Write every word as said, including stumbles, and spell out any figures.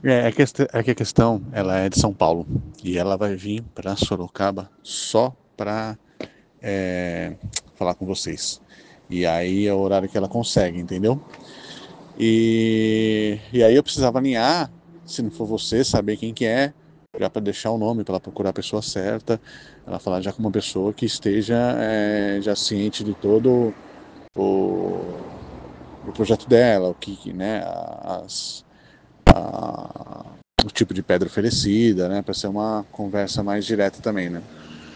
É, é, que, este- é que a questão, ela é de São Paulo e ela vai vir para Sorocaba só para falar com vocês. E aí é o horário que ela consegue, entendeu? E, e aí eu precisava alinhar, se não for você, saber quem que é, já para deixar o nome, para ela procurar a pessoa certa, ela falar já com uma pessoa que esteja é, já ciente de todo o, o projeto dela, o que, né, as, a, o tipo de pedra oferecida, né, para ser uma conversa mais direta também, né?